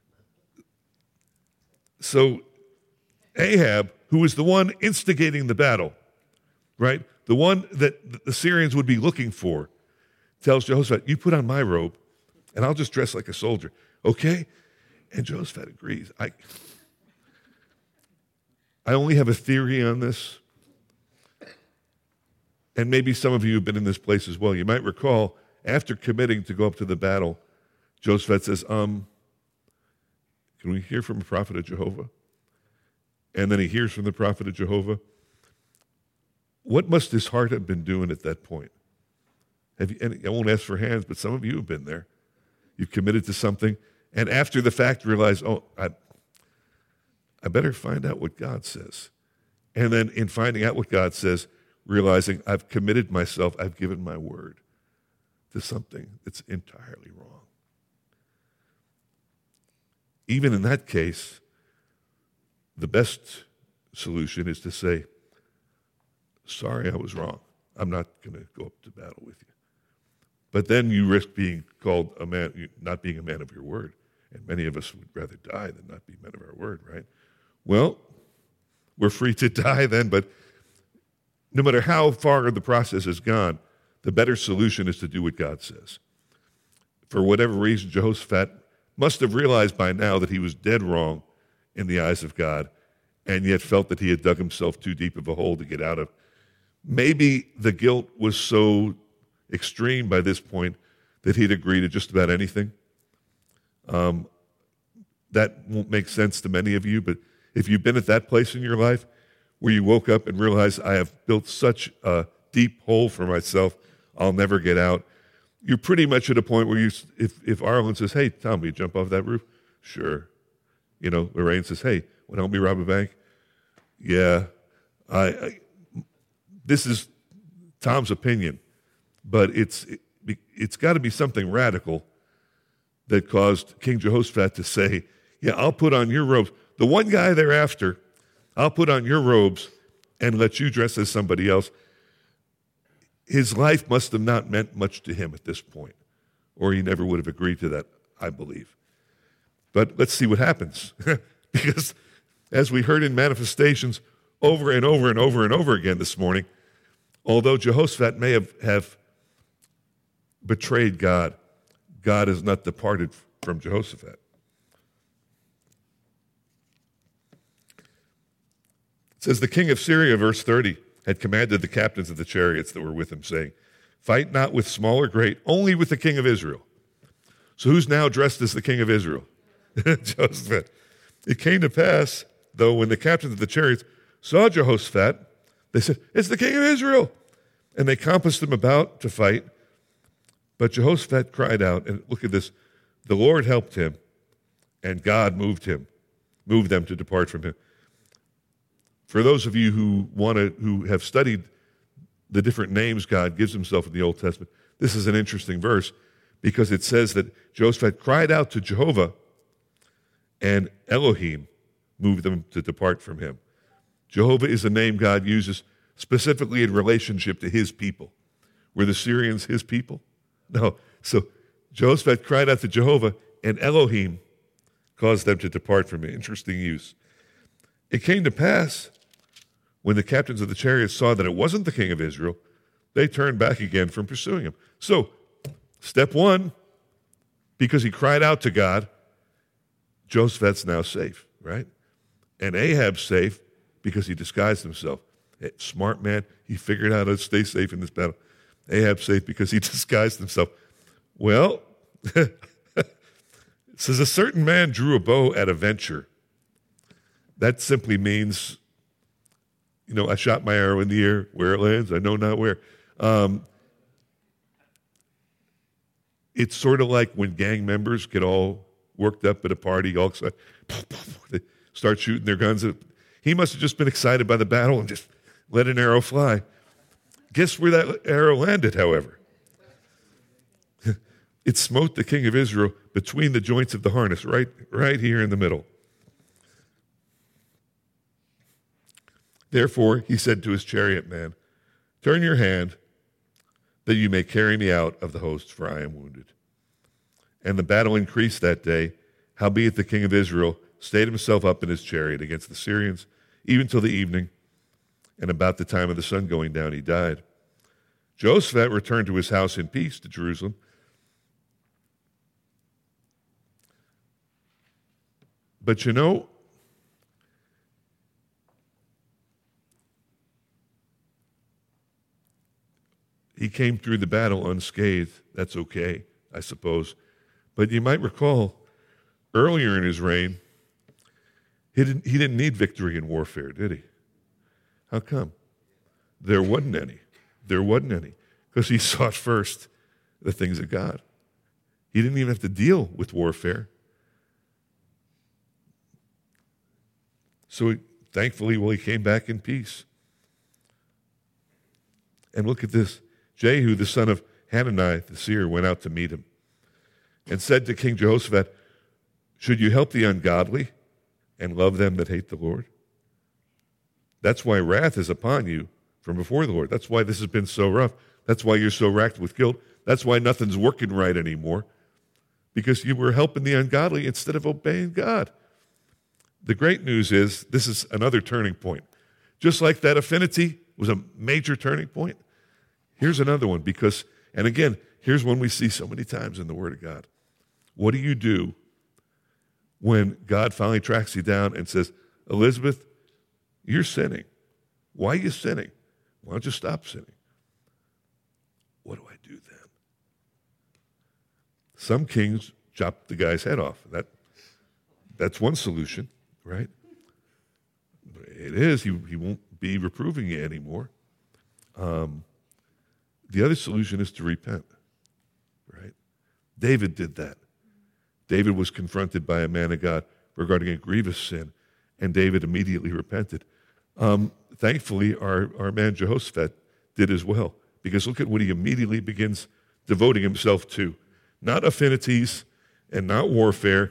So Ahab, who was the one instigating the battle, right, the one that the Syrians would be looking for, tells Jehoshaphat, you put on my robe, and I'll just dress like a soldier, okay? And Jehoshaphat agrees. I, I only have a theory on this, and maybe some of you have been in this place as well. You might recall, after committing to go up to the battle, Jehoshaphat says, um, can we hear from a prophet of Jehovah? And then he hears from the prophet of Jehovah. What must his heart have been doing at that point? Have you, and I won't ask for hands, but some of you have been there. You've committed to something, and after the fact realize, oh, I, I better find out what God says. And then in finding out what God says, realizing I've committed myself, I've given my word to something that's entirely wrong. Even in that case, the best solution is to say, sorry, I was wrong. I'm not going to go up to battle with you. But then you risk being called a man, not being a man of your word. And many of us would rather die than not be men of our word, right? Well, we're free to die then, but no matter how far the process has gone, the better solution is to do what God says. For whatever reason, Jehoshaphat must have realized by now that he was dead wrong in the eyes of God, and yet felt that he had dug himself too deep of a hole to get out of. Maybe the guilt was so extreme by this point that he'd agree to just about anything. Um, that won't make sense to many of you, but if you've been at that place in your life where you woke up and realized, I have built such a deep hole for myself, I'll never get out. You're pretty much at a point where you, if, if Arlen says, hey, Tom, will you jump off that roof? Sure. You know, Lorraine says, hey, want to help me rob a bank? Yeah. I, I this is Tom's opinion, but it's it, it's got to be something radical that caused King Jehoshaphat to say, yeah, I'll put on your robes. The one guy thereafter, I'll put on your robes and let you dress as somebody else. His life must have not meant much to him at this point, or he never would have agreed to that, I believe. But let's see what happens. Because as we heard in manifestations over and over and over and over again this morning, although Jehoshaphat may have, have betrayed God, God has not departed from Jehoshaphat. It says, the king of Syria, verse thirty, had commanded the captains of the chariots that were with him, saying, fight not with small or great, only with the king of Israel. So who's now dressed as the king of Israel? Jehoshaphat. It came to pass, though, when the captains of the chariots saw Jehoshaphat, they said, it's the king of Israel. And they compassed him about to fight. But Jehoshaphat cried out, and look at this, the Lord helped him, and God moved him, moved them to depart from him. For those of you who want to, who have studied the different names God gives himself in the Old Testament, this is an interesting verse because it says that Jehoshaphat cried out to Jehovah, and Elohim moved them to depart from him. Jehovah is a name God uses specifically in relationship to his people. Were the Syrians his people? No. So Jehoshaphat cried out to Jehovah, and Elohim caused them to depart from him. Interesting use. It came to pass, when the captains of the chariots saw that it wasn't the king of Israel, they turned back again from pursuing him. So, step one, because he cried out to God, Jehoshaphat's now safe, right? And Ahab's safe because he disguised himself. Smart man, he figured out how to stay safe in this battle. Ahab's safe because he disguised himself. Well, it says a certain man drew a bow at a venture. That simply means, you know, I shot my arrow in the air. Where it lands, I know not where. Um, it's sort of like when gang members get all worked up at a party, all excited, they start shooting their guns. He must have just been excited by the battle and just let an arrow fly. Guess where that arrow landed, however? It smote the king of Israel between the joints of the harness, right, right here in the middle. Therefore, he said to his chariot man, turn your hand that you may carry me out of the host, for I am wounded. And the battle increased that day, howbeit the king of Israel stayed himself up in his chariot against the Syrians, even till the evening, and about the time of the sun going down he died. Jehoshaphat returned to his house in peace to Jerusalem. But you know, he came through the battle unscathed. That's okay, I suppose. But you might recall, earlier in his reign, he didn't, he didn't need victory in warfare, did he? How come? There wasn't any. There wasn't any. Because he sought first the things of God. He didn't even have to deal with warfare. So he, thankfully, well, he came back in peace. And look at this. Jehu, the son of Hanani, the seer, went out to meet him and said to King Jehoshaphat, should you help the ungodly and love them that hate the Lord? That's why wrath is upon you from before the Lord. That's why this has been so rough. That's why you're so racked with guilt. That's why nothing's working right anymore, because you were helping the ungodly instead of obeying God. The great news is this is another turning point. Just like that affinity was a major turning point, here's another one, because, and again, here's one we see so many times in the Word of God. What do you do when God finally tracks you down and says, Elizabeth, you're sinning. Why are you sinning? Why don't you stop sinning? What do I do then? Some kings chop the guy's head off. That, that's one solution, right? It is. He, he won't be reproving you anymore. Um, the other solution is to repent, right? David did that. David was confronted by a man of God regarding a grievous sin, and David immediately repented. Um, thankfully, our, our man Jehoshaphat did as well, because look at what he immediately begins devoting himself to. Not affinities and not warfare.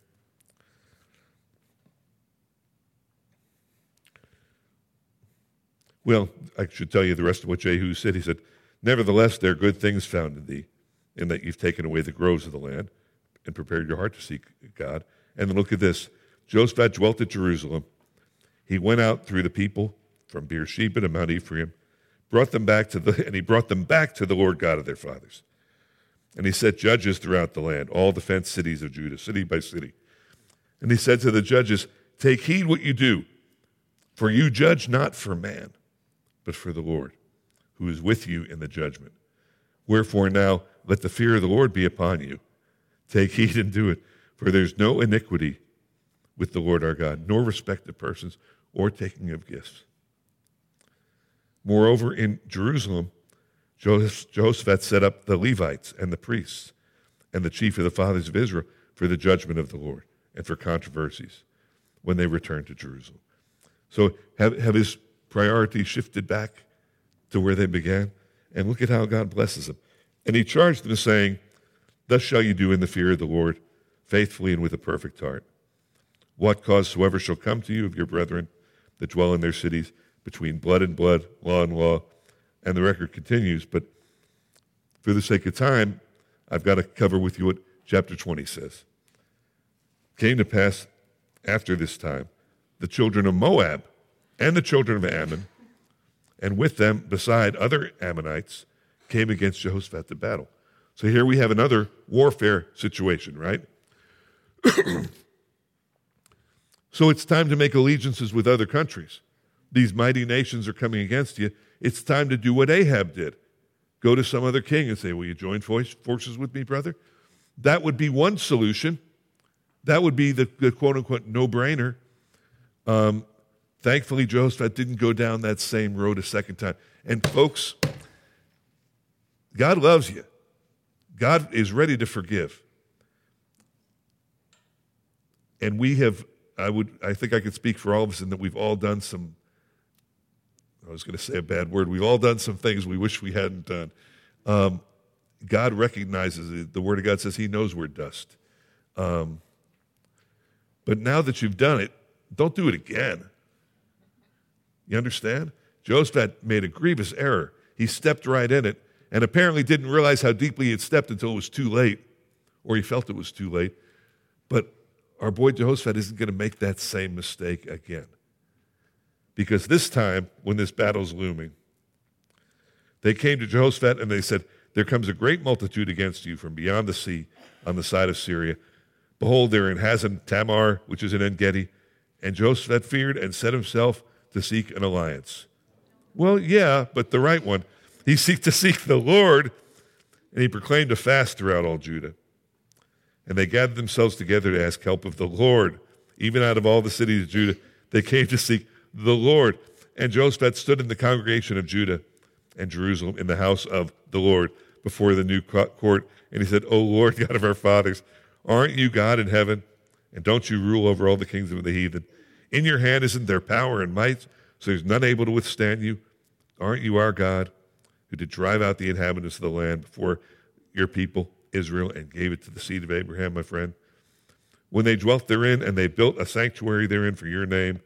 Well, I should tell you the rest of what Jehu said. He said, nevertheless, there are good things found in thee, in that you've taken away the groves of the land and prepared your heart to seek God. And then look at this. Jehoshaphat dwelt at Jerusalem. He went out through the people from Beersheba to Mount Ephraim, brought them back to the, and he brought them back to the Lord God of their fathers. And he set judges throughout the land, all the fenced cities of Judah, city by city. And he said to the judges, take heed what you do, For you judge not for man, but for the Lord, who is with you in the judgment. Wherefore now let the fear of the Lord be upon you. Take heed and do it, for there's no iniquity with the Lord our God, nor respect of persons, or taking of gifts. Moreover, in Jerusalem, Jehoshaphat set up the Levites and the priests and the chief of the fathers of Israel for the judgment of the Lord and for controversies when they returned to Jerusalem. So have, have his priorities shifted back to where they began? And look at how God blesses them. And he charged them, saying, thus shall you do in the fear of the Lord, faithfully and with a perfect heart. What cause soever shall come to you of your brethren that dwell in their cities, between blood and blood, law and law. And the record continues, but for the sake of time, I've got to cover with you what chapter twenty says. Came to pass after this time, the children of Moab and the children of Ammon, and with them, beside other Ammonites, came against Jehoshaphat to battle. So here we have another warfare situation, right? So it's time to make allegiances with other countries. These mighty nations are coming against you. It's time to do what Ahab did. Go to some other king and say, will you join forces with me, brother? That would be one solution. That would be the, the quote-unquote no-brainer. Um, thankfully, Jehoshaphat didn't go down that same road a second time. And folks, God loves you. God is ready to forgive. And we have, I would, I think I could speak for all of us in that we've all done some, I was going to say a bad word, we've all done some things we wish we hadn't done. Um, God recognizes it. The Word of God says he knows we're dust. Um, but now that you've done it, don't do it again. You understand? Jehoshaphat made a grievous error. He stepped right in it and apparently didn't realize how deeply he had stepped until it was too late, or he felt it was too late. But our boy Jehoshaphat isn't going to make that same mistake again. Because this time, when this battle's looming, they came to Jehoshaphat and they said, there comes a great multitude against you from beyond the sea on the side of Syria. Behold, they're in Hazan Tamar, which is in En-Gedi. And Jehoshaphat feared and set himself to seek an alliance. Well, yeah, but the right one. He seeked to seek the Lord, and he proclaimed a fast throughout all Judah. And they gathered themselves together to ask help of the Lord. Even out of all the cities of Judah, they came to seek the Lord. And Jehoshaphat stood in the congregation of Judah and Jerusalem in the house of the Lord before the new court. And he said, O Lord, God of our fathers, aren't you God in heaven? And don't you rule over all the kingdoms of the heathen? In your hand isn't there power and might, so there's none able to withstand you? Aren't you our God, who did drive out the inhabitants of the land before your people Israel and gave it to the seed of Abraham, my friend? When they dwelt therein and they built a sanctuary therein for your name.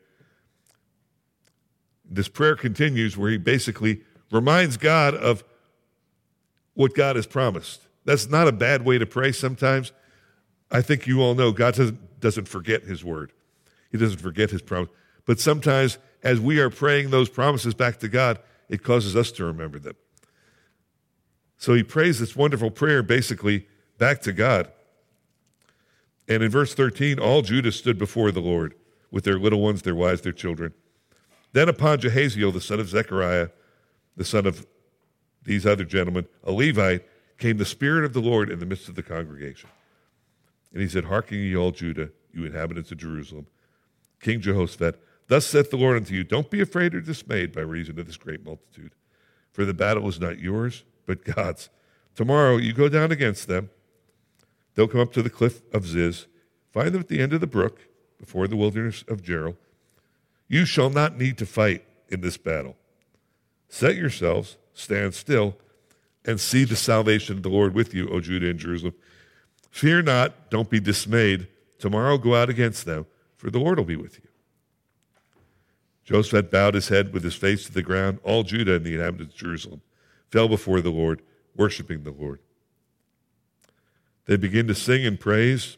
This prayer continues where he basically reminds God of what God has promised. That's not a bad way to pray sometimes. I think you all know God doesn't, doesn't forget his word. He doesn't forget his promise. But sometimes as we are praying those promises back to God, it causes us to remember them. So he prays this wonderful prayer basically back to God. And in verse thirteen, all Judah stood before the Lord with their little ones, their wives, their children. Then upon Jehaziel, the son of Zechariah, the son of these other gentlemen, a Levite, came the Spirit of the Lord in the midst of the congregation. And he said, hearken ye all Judah, you inhabitants of Jerusalem, King Jehoshaphat, thus saith the Lord unto you, don't be afraid or dismayed by reason of this great multitude. For the battle is not yours, but God's. Tomorrow you go down against them. They'll come up to the cliff of Ziz, find them at the end of the brook, before the wilderness of Jeruel. You shall not need to fight in this battle. Set yourselves, stand still, and see the salvation of the Lord with you, O Judah and Jerusalem. Fear not, don't be dismayed. Tomorrow go out against them, for the Lord will be with you. Jehoshaphat bowed his head with his face to the ground. All Judah and the inhabitants of Jerusalem fell before the Lord, worshiping the Lord. They begin to sing and praise,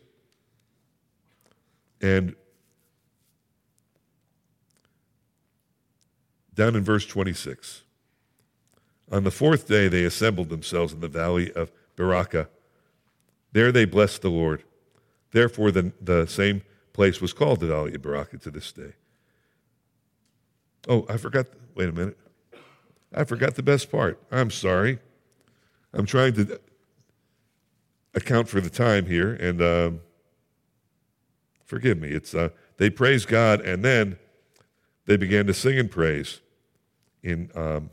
and down in verse twenty-six, on the fourth day they assembled themselves in the valley of Berakah. There they blessed the Lord. Therefore the, the same place was called the valley of Berakah to this day. Oh, I forgot. Wait a minute. I forgot the best part. I'm sorry. I'm trying to account for the time here, and um, forgive me. It's uh, they praised God, and then they began to sing and praise. In um,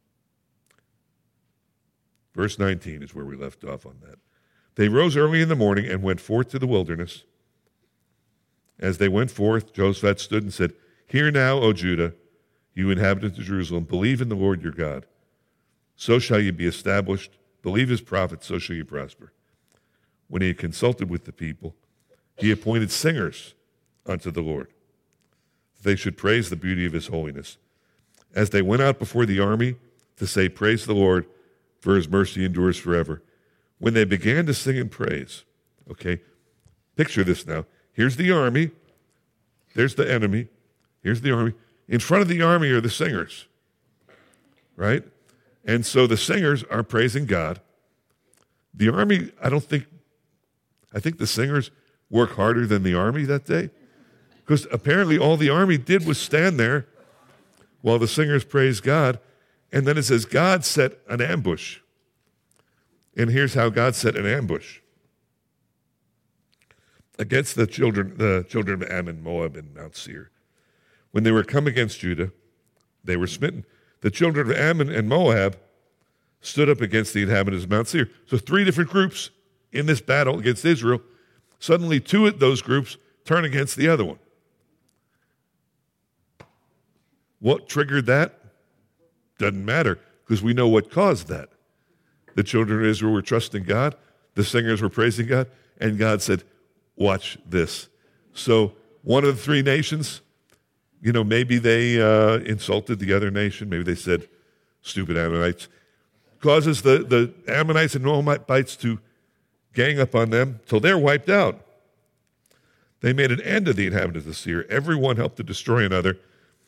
verse nineteen is where we left off on that. They rose early in the morning and went forth to the wilderness. As they went forth, Jehoshaphat stood and said, "Hear now, O Judah, you inhabitants of Jerusalem, believe in the Lord your God. So shall you be established. Believe his prophets, so shall you prosper." When he had consulted with the people, he appointed singers unto the Lord, that they should praise the beauty of his holiness. As they went out before the army to say, "Praise the Lord, for his mercy endures forever." When they began to sing and praise, okay, picture this now. Here's the army. There's the enemy. Here's the army. In front of the army are the singers, right? And so the singers are praising God. The army, I don't think, I think the singers work harder than the army that day, because apparently all the army did was stand there while the singers praised God. And then it says God set an ambush. And here's how God set an ambush against the children, the children of Ammon, Moab, and Mount Seir. When they were come against Judah, they were smitten. The children of Ammon and Moab stood up against the inhabitants of Mount Seir. So three different groups in this battle against Israel. Suddenly two of those groups turn against the other one. What triggered that? Doesn't matter, because we know what caused that. The children of Israel were trusting God. The singers were praising God. And God said, watch this. So one of the three nations, you know, maybe they uh, insulted the other nation. Maybe they said, stupid Ammonites. Causes the, the Ammonites and Moabites to gang up on them till they're wiped out. They made an end of the inhabitants of Seir. Everyone helped to destroy another.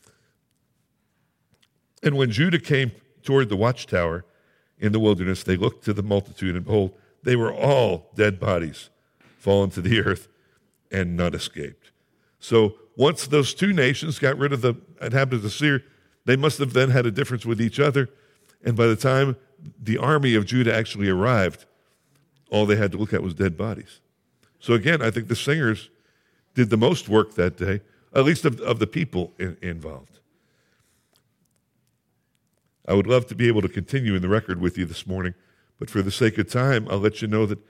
And when Judah came toward the watchtower in the wilderness, they looked to the multitude, and behold, they were all dead bodies fallen to the earth, and none escaped. So once those two nations got rid of the inhabitants of Seir, they must have then had a difference with each other. And by the time the army of Judah actually arrived, all they had to look at was dead bodies. So again, I think the singers did the most work that day, at least of, of the people in, involved. I would love to be able to continue in the record with you this morning, but for the sake of time, I'll let you know that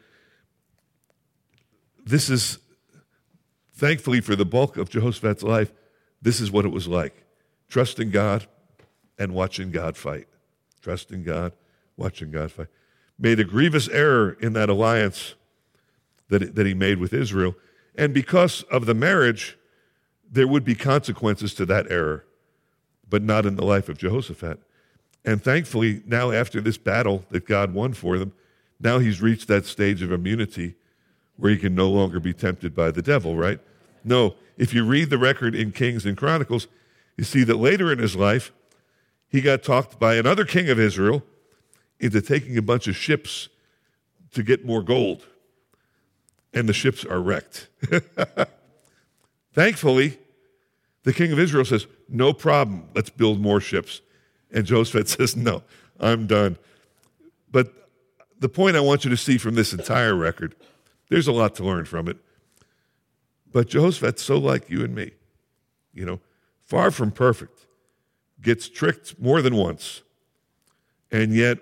this is, thankfully for the bulk of Jehoshaphat's life, this is what it was like. Trusting God and watching God fight. Trusting God, watching God fight. Made a grievous error in that alliance that, that he made with Israel. And because of the marriage, there would be consequences to that error, but not in the life of Jehoshaphat. And thankfully, now after this battle that God won for them, now he's reached that stage of immunity where he can no longer be tempted by the devil, right? No, if you read the record in Kings and Chronicles, you see that later in his life, he got talked by another king of Israel into taking a bunch of ships to get more gold. And the ships are wrecked. Thankfully, the king of Israel says, no problem, let's build more ships. And Jehoshaphat says, no, I'm done. But the point I want you to see from this entire record, there's a lot to learn from it. But Jehoshaphat's so like you and me, you know, far from perfect, gets tricked more than once. And yet,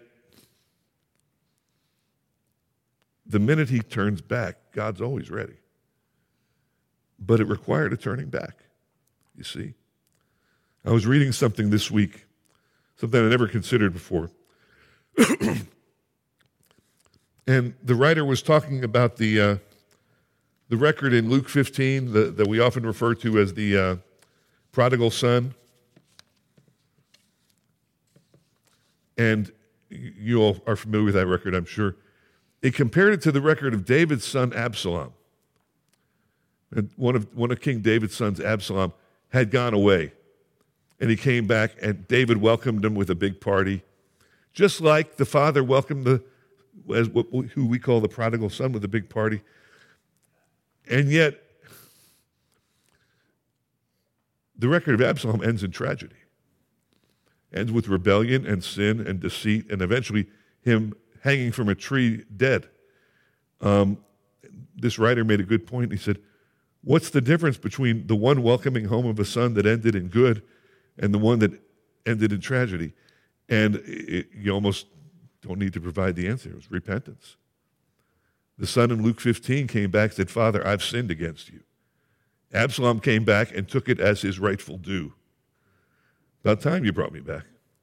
the minute he turns back, God's always ready. But it required a turning back, you see. I was reading something this week, something I never considered before. And the writer was talking about the uh, the record in Luke fifteen the, that we often refer to as the uh, prodigal son. And you all are familiar with that record, I'm sure. It compared it to the record of David's son Absalom. And one of one of King David's sons, Absalom, had gone away. And he came back, and David welcomed him with a big party, just like the father welcomed the as what, who we call the prodigal son with a big party. And yet, the record of Absalom ends in tragedy. ends with rebellion and sin and deceit, and eventually him hanging from a tree dead. Um, this writer made a good point. He said, what's the difference between the one welcoming home of a son that ended in good and the one that ended in tragedy? And it, you almost don't need to provide the answer. It was repentance. The son in Luke fifteen came back and said, Father, I've sinned against you. Absalom came back and took it as his rightful due. About time you brought me back.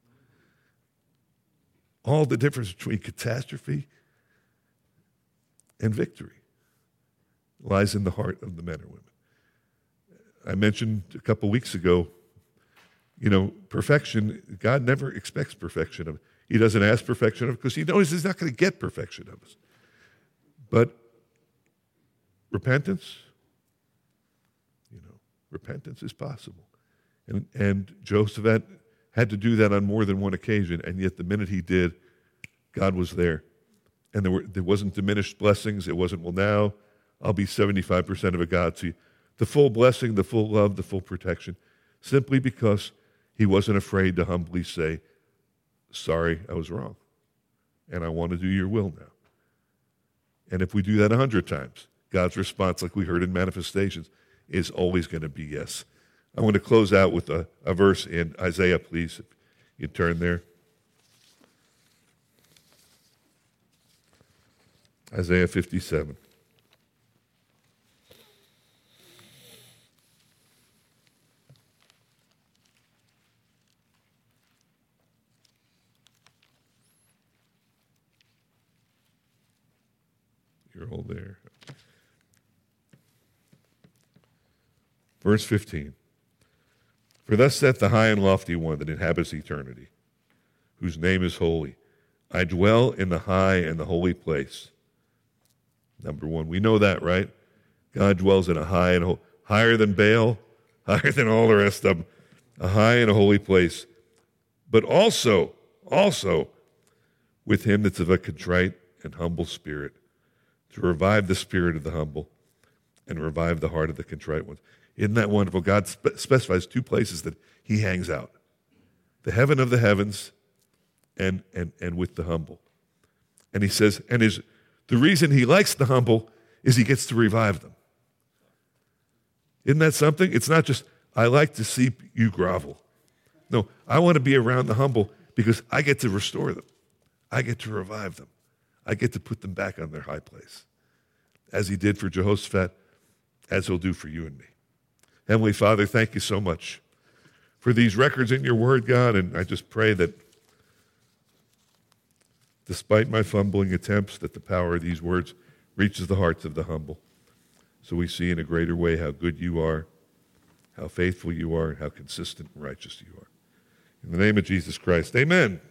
All the difference between catastrophe and victory lies in the heart of the men or women. I mentioned a couple weeks ago, you know, perfection, God never expects perfection of us. He doesn't ask perfection of us because he knows he's not going to get perfection of us. But repentance, you know, repentance is possible. And, and Joseph had, had to do that on more than one occasion, and yet the minute he did, God was there. And there, were, there wasn't diminished blessings. It wasn't, well, now I'll be seventy-five percent of a God. See, the full blessing, the full love, the full protection, simply because he wasn't afraid to humbly say, sorry, I was wrong, and I want to do your will now. And if we do that a hundred times, God's response, like we heard in Manifestations, is always going to be yes. I want to close out with a, a verse in Isaiah, please, if you turn there. Isaiah fifty-seven. You're all there. Verse fifteen. For thus saith the high and lofty one that inhabits eternity, whose name is holy. I dwell in the high and the holy place. Number one, we know that, right? God dwells in a high and ho- higher than Baal, higher than all the rest of them, a high and a holy place. But also, also with him that's of a contrite and humble spirit, to revive the spirit of the humble and revive the heart of the contrite ones. Isn't that wonderful? God spe- specifies two places that he hangs out. The heaven of the heavens and, and, and with the humble. And he says, and his, the reason he likes the humble is he gets to revive them. Isn't that something? It's not just, I like to see you grovel. No, I want to be around the humble because I get to restore them. I get to revive them. I get to put them back on their high place, as he did for Jehoshaphat, as he'll do for you and me. Heavenly Father, thank you so much for these records in your word, God, and I just pray that despite my fumbling attempts, that the power of these words reaches the hearts of the humble, so we see in a greater way how good you are, how faithful you are, and how consistent and righteous you are. In the name of Jesus Christ, amen.